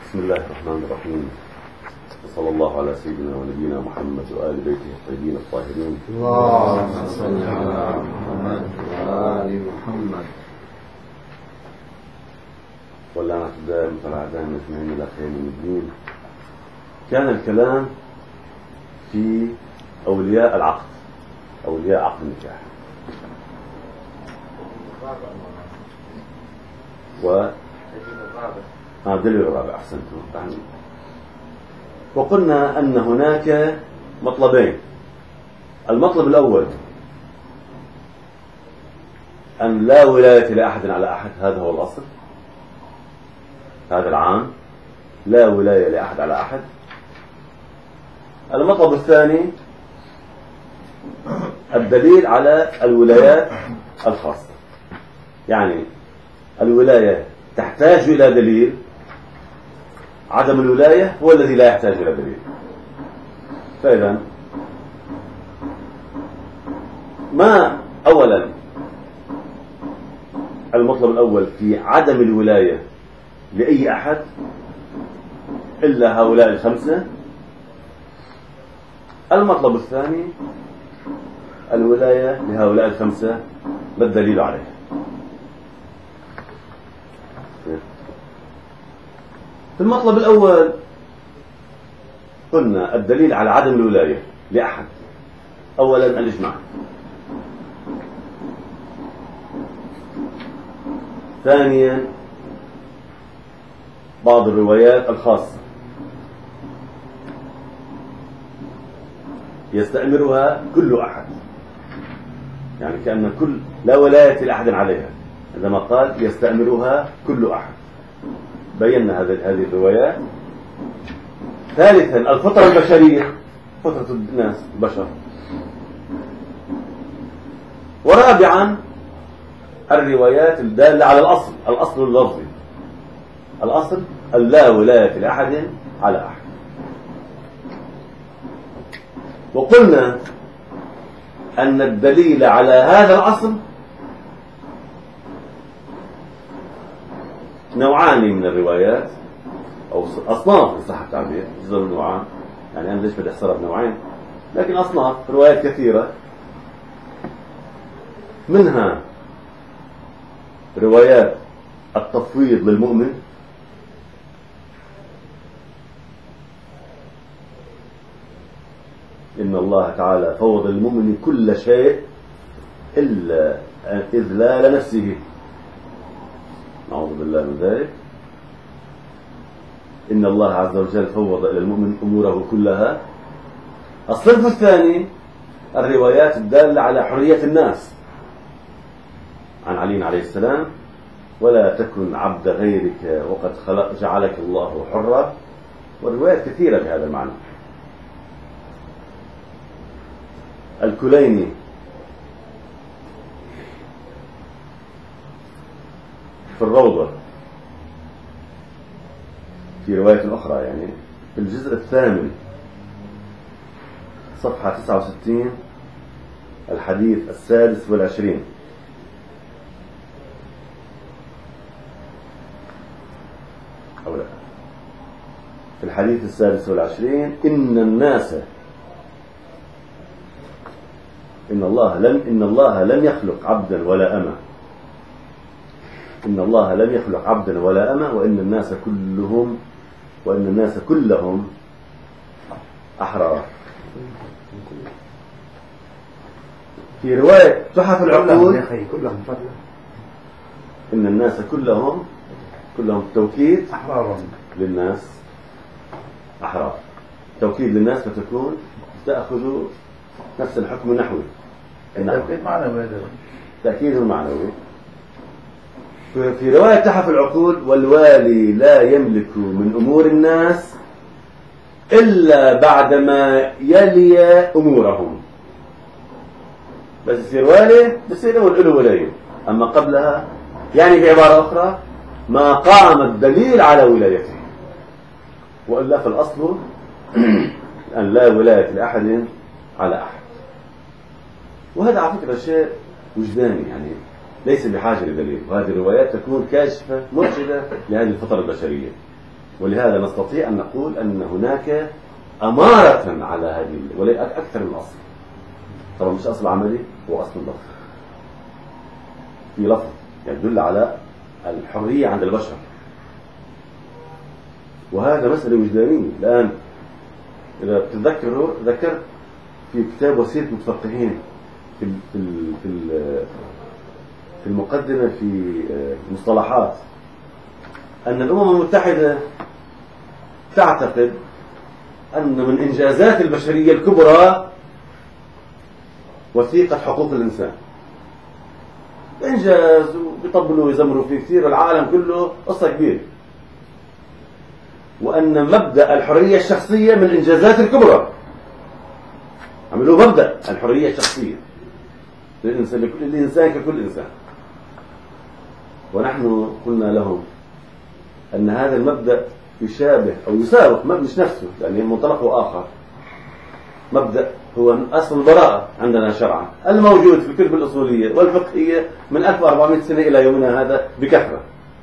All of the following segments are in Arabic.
بسم الله الرحمن الرحيم. صلى الله على سيدنا ونبينا محمد وآل بيته الطيبين الطاهرين. اللهم صل على محمد وآل محمد. واللعنة الدائمة على أعدائنا أجمعين إلى قيام الدين. كان الكلام في أولياء العقد، أولياء عقد النكاح، دليل الرابع. أحسنتم. وقلنا أن هناك مطلبين. المطلب الأول أن لا ولاية لأحد على أحد، هذا هو الأصل، هذا العام، لا ولاية لأحد على أحد. المطلب الثاني الدليل على الولايات الخاصة، يعني الولاية تحتاج إلى دليل، عدم الولاية هو الذي لا يحتاج إلى دليل. فإذا ما أولا المطلب الأول في عدم الولاية لأي أحد إلا هؤلاء الخمسة. المطلب الثاني الولاية لهؤلاء الخمسة، ما الدليل عليها؟ في المطلب الأول قلنا الدليل على عدم الولاية لأحد أولا الإجماع، ثانيا بعض الروايات الخاصة يستأمرها كل أحد، يعني كأن كل لا ولاية لأحد عليها، عندما قال يستأمرها كل أحد بينا هذه الروايات. ثالثا الفطرة البشرية، فطرة الناس البشر. ورابعا الروايات الدالة على الأصل، الأصل اللفظي، الأصل اللا ولاية لأحد على أحد. وقلنا أن الدليل على هذا الأصل نوعان من الروايات أو أصناف إن صح التعبير، جزء من نوعان، يعني أنا ليش بدي أحصرها بنوعين، لكن أصناف روايات كثيرة. منها روايات التفويض للمؤمن، إن الله تعالى فوض للمؤمن كل شيء إلا إذلال نفسه، نعوذ بالله من ذلك. إن الله عز وجل فوض إلى المؤمن أموره كلها. الصنف الثاني الروايات الدالة على حرية الناس، عن علي عليه السلام: ولا تكن عبد غيرك وقد جعلك الله حرا. والروايات كثيرة بهذا المعنى. الكليني في الروضة في رواية أخرى، يعني في الجزء الثامن صفحة 69 الحديث 26، أو لا، في الحديث 26: إن الناس إن الله لم يخلق عبدا ولا أمة، إن الله لم يخلق عبدا ولا أمة، وإن الناس كلهم أحرار. في رواية تحف العقول: إن الناس كلهم توكيد أحرار للناس، أحرار، توكيد للناس، فتكون تأخذ نفس الحكم النحوي. التوكيد معنوي، تأكيد معنوي. في رواية تحف العقول: والوالي لا يملك من أمور الناس إلا بعدما يلي أمورهم. بس يصير والي بصير له ولاية، أما قبلها يعني بعبارة أخرى ما قام الدليل على ولايته، وإلا فالأصل أن لا ولاية لأحد على أحد. وهذا على فكرة شيء وجداني، يعني ليس بحاجة لدليل. وهذه الروايات تكون كاشفة مرشدة لهذه الفطرة البشرية. ولهذا نستطيع أن نقول أن هناك أمارة على هذه ولا أكثر من أصل. طبعا مش أصل عملي، هو أصل اللفظ. في لفظ يدل على الحرية عند البشر، وهذا مسألة وجدانية. الآن إذا تتذكروا ذكرت في كتاب وسيلة المتفقهين في المقدمة في المصطلحات أن الأمم المتحدة تعتقد أن من إنجازات البشرية الكبرى وثيقة حقوق الإنسان. إنجاز وبيطبلوا ويزمروا فيه كثير، العالم كله قصة كبيرة، وأن مبدأ الحرية الشخصية من الإنجازات الكبرى. عملوا مبدأ الحرية الشخصية للإنسان، لكل الإنسان ككل إنسان. ونحن قلنا لهم أن هذا المبدأ يشابه أو يساوق مش نفسه، لأن منطلقه آخر. مبدأ هو أصل البراءة عندنا شرعا الموجود في الكتب الأصولية والفقهية من 1400 سنة إلى يومنا هذا بكثرة.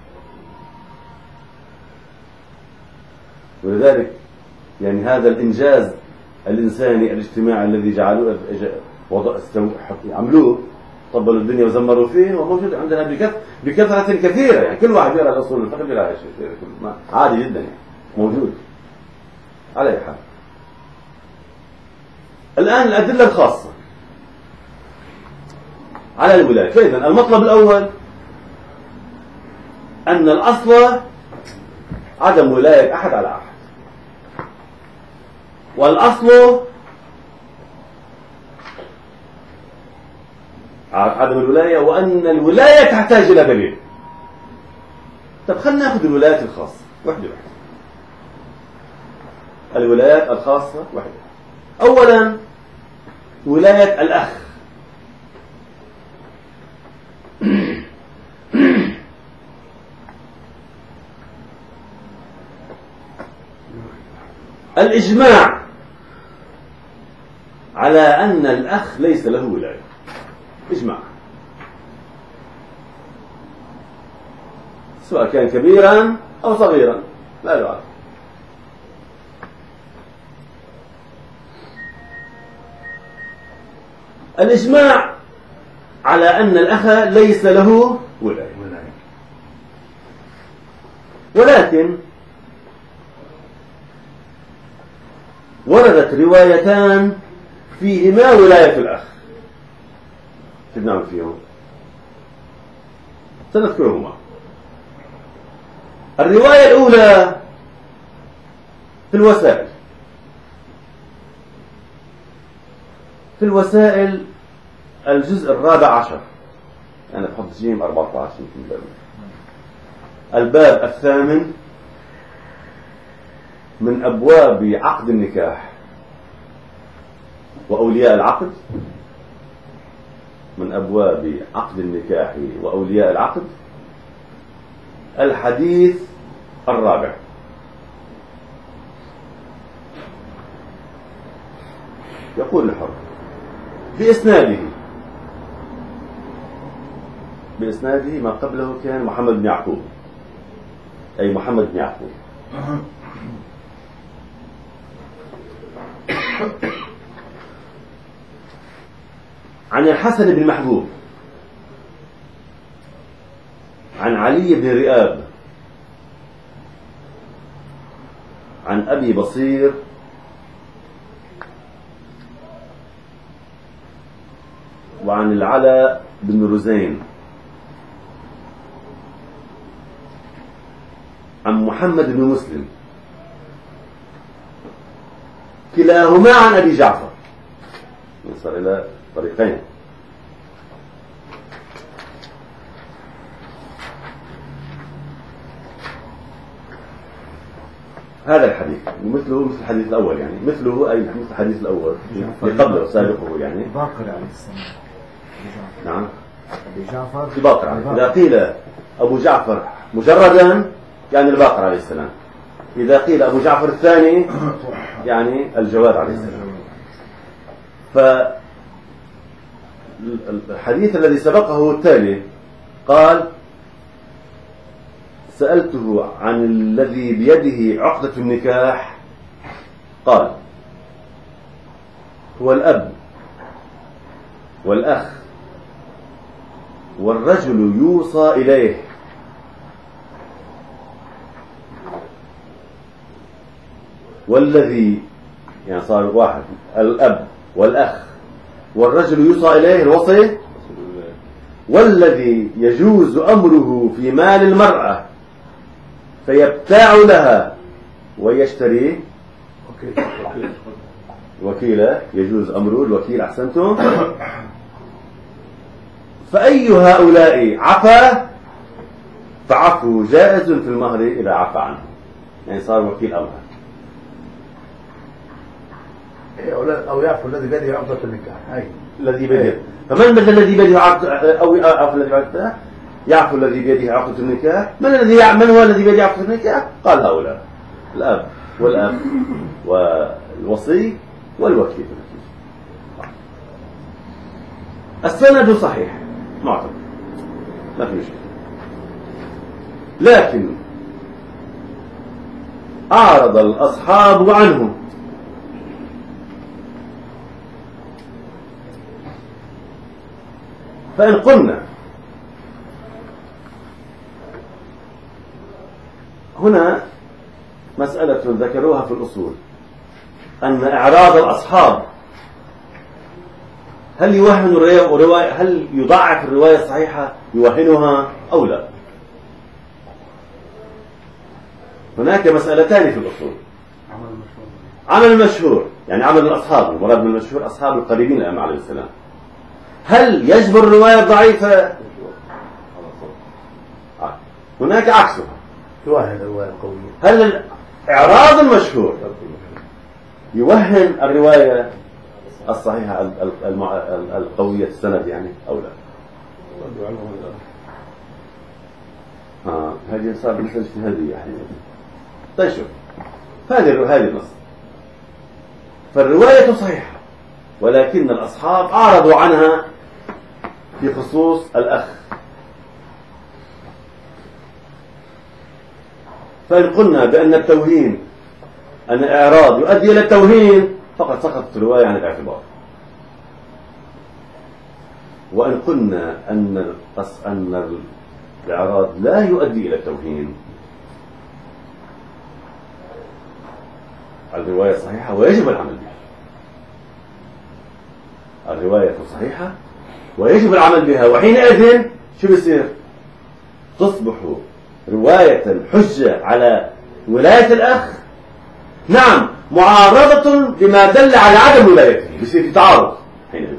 ولذلك يعني هذا الإنجاز الإنساني الاجتماعي الذي جعلوه عملوه، طبلوا الدنيا وزمروا فيه، وموجود عندنا بكثرة كثيرة. يعني كل واحد يقرأ الأصول الفقهية بلا شيء، عادي جدا يعني موجود. على أي حال، الآن الأدلة الخاصة على الولاية. فإذا المطلب الأول أن الأصل عدم ولاية أحد على أحد، والأصل عدم الولاية، وأن الولاية تحتاج إلى دليل. طب خلينا نأخذ الولايات الخاصة واحدة واحدة. الولايات الخاصة واحدة. أولا ولاية الأخ. الإجماع على أن الأخ ليس له ولاية، إجماع، سواء كان كبيرا أو صغيرا لا يعرف. الإجماع على أن الأخ ليس له ولاية، ولكن وردت روايتان فيهما ولاية الأخ. كيف نعمل فيهم؟ سنذكرهما. الرواية الأولى في الوسائل. في الوسائل الجزء 14، أنا بحط جيم 14 يمكن الباب 8 من أبواب عقد النكاح وأولياء العقد، من أبواب عقد النكاح وأولياء العقد، الحديث 4. يقول الحر بإسناده ما قبله كان محمد بن يعقوب، أي محمد بن يعقوب، عن الحسن بن محبوب، عن علي بن رئاب، عن أبي بصير، وعن العلاء بن رزين، عن محمد بن مسلم، كلاهما عن أبي جعفر. نصل إلى طريقين. هذا الحديث مثله مثل الحديث الأول، يعني مثله أي مثل الحديث الأول قبله سابقه، يعني باقر عليه السلام. نعم أبي جعفر في باقر عليه. إذا قيل أبو جعفر مجردا يعني الباقر عليه السلام، إذا قيل أبو جعفر الثاني يعني الجواد عليه السلام. فالحديث الذي سبقه التالي قال سألته عن الذي بيده عقدة النكاح قال هو الأب والأخ والرجل يوصى إليه والذي يعني صار واحد الأب والأخ والرجل يوصى إليه الوصي والذي يجوز أمره في مال المرأة فيبتاع لها ويشتريه وكيلة يجوز أمره الوكيل أحسنتم فأي هؤلاء عفا فعفو جائز في المهر إذا عفى عنه يعني صار وكيل أمرها أو يعفو الذي بيده عقدة النكاح الذي بيده فمن الذي بيده عقد أو يعفو الذي بيده يعفو الذي بيده عقدة النكاح من هو الذي بيده عقدة النكاح قال هؤلاء الأب والأخ والوصي والوكيل السند صحيح معتبر ما في مشكلة لكن أعرض الأصحاب عنه فإن قلنا هنا مسألة ذكروها في الأصول أن إعراض الأصحاب هل يوهن الرواية هل يضعف الرواية الصحيحة يوهنها أو لا هناك مسألتان في الأصول عمل المشهور يعني عمل الأصحاب المراد من المشهور أصحاب القريبين الأئمة عليه السلام هل يجبر الرواية الضعيفة هناك عكسها يوهن الرواية القوية هل إعراض المشهور يوهن الرواية الصحيحة القوية السند يعني أو لا هذه صار مثل اجتهادية يعني طيب شوف هذه النص فالرواية صحيحة ولكن الأصحاب أعرضوا عنها في خصوص الأخ فإن قلنا بأن التوهين أن الإعراض يؤدي إلى التوهين فقد سقطت الرواية عن الاعتبار وإن قلنا أن الإعراض لا يؤدي إلى التوهين الرواية صحيحة ويجب العمل بها الرواية صحيحة ويجب العمل بها وحينئذ شو بيصير تصبح رواية حجة على ولاية الأخ نعم معارضة بما دل على عدم ولايته بيصير في تعارض حينئذ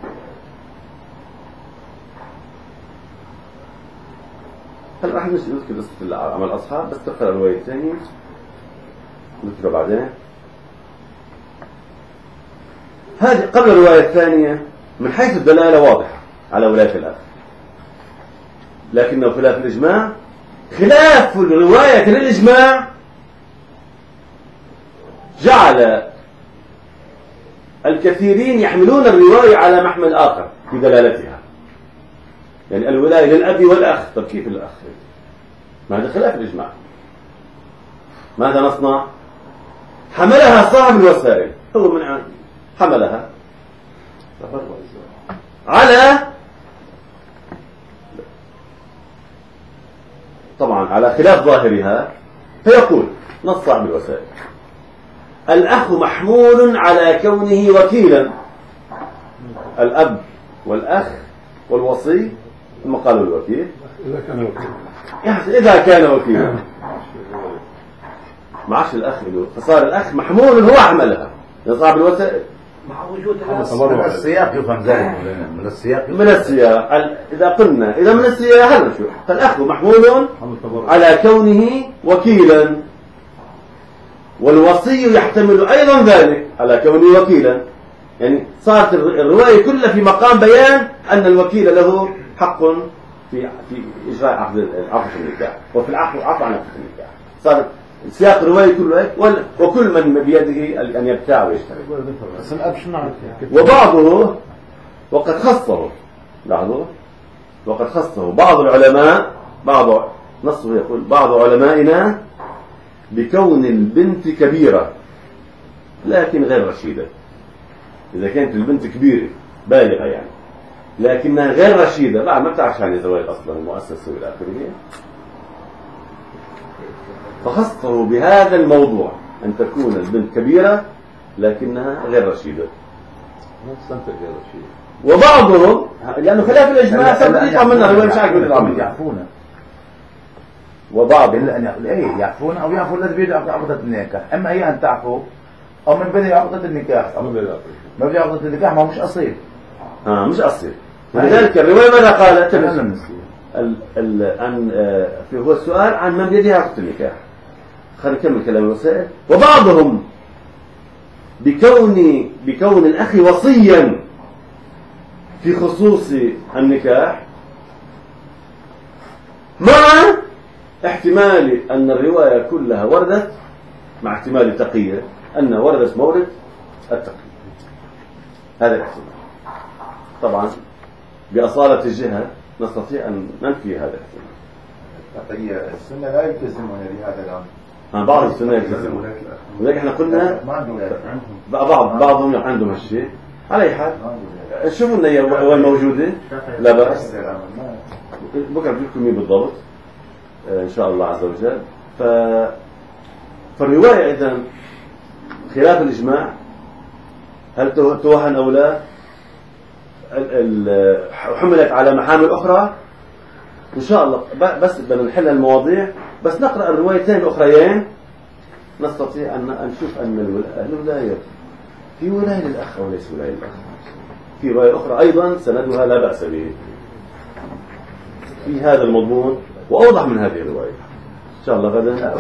هل راح نذكر قصة عمل الأصحاب بس تقرأ الرواية الثانية نذكرها بعدين هذه قبل الرواية الثانية من حيث الدلالة واضحة على ولاية الأخ لكنه خلاف الإجماع خلاف الرواية للإجماع جعل الكثيرين يحملون الرواية على محمل آخر في دلالتها يعني الولاية للأب والأخ طب كيف الأخ ما هذا خلاف الإجماع ماذا نصنع حملها صاحب الوسائل هو من حملها على طبعا على خلاف ظاهرها فيقول نص صاحب الوسائل الأخ محمول على كونه وكيلا الأب والأخ والوصي ثم قالوا الوكيل إذا كان وكيلا معش الأخ له فصار الأخ محمول هو حملها صاحب الوسائل مع وجود من السياق يفهم ذلك من السياق إذا قلنا إذا من السياق هل نشوف فالأخ محمول على كونه وكيلا والوصي يحتمل أيضا ذلك على كونه وكيلا يعني صارت الرواية كلها في مقام بيان أن الوكيل له حق في إجراء عقد النكاح وفي العفو عن عقد النكاح صار سياق الرواية كله وكل من بيده أن يبتاع ويشتري وبعضه وقد خصه لاحظوا وقد خصه بعض العلماء بعض نصه يقول بعض علمائنا بكون البنت كبيرة لكن غير رشيدة. إذا كانت البنت كبيرة بالغة يعني لكنها غير رشيدة، بعد ما بتعرف عن الزواج أصلا المؤسسة والى آخره، فخصه بهذا الموضوع أن تكون البنت كبيرة لكنها غير رشيدة. وبعضهم لأنه خلاف الإجماع يطلع منها الرواية مش عارف يعفونه. وبعض إلا أن يعفون أو يعفو الذي بيد عقدة النكاح، أما هي أن تعفو أو من بدء عقدة النكاح. ما بدء عقدة النكاح ما هو مش أصيل. مش أصيل. ولذلك الرواية ماذا قالت؟ هو السؤال عن من بيده عقدة النكاح. خلينا نكمل كلام الوسائل. وبعضهم بكون الأخ وصيا في خصوص النكاح مع احتمال أن الرواية كلها وردت، مع احتمال التقية أن وردت مورد التقية. هذا الاحتمال طبعا بأصالة الجهة نستطيع أن ننفي هذا الاحتمال. السنة لا يلتزمون بهذا الأمر. بعض السنة يلتزمون، ولكن احنا قلنا بعضهم عندهم هالشيء. على أي حال شوفوا لنا وين موجودة، لا بأس بكرة بجيبكم مين بالضبط إن شاء الله عز وجل. فالرواية إذن خلاف الإجماع، هل توهن أو لا، حملت على محامل أخرى إن شاء الله. بس بدنا نحل المواضيع، بس نقرأ الروايتين الأخريين نستطيع أن نشوف أن الولاية في ولاية للأخ أو ليس ولاية للأخ. في رواية أخرى أيضا سندها لا بأس به في هذا المضمون وأوضح من هذه الرواية إن شاء الله غدا.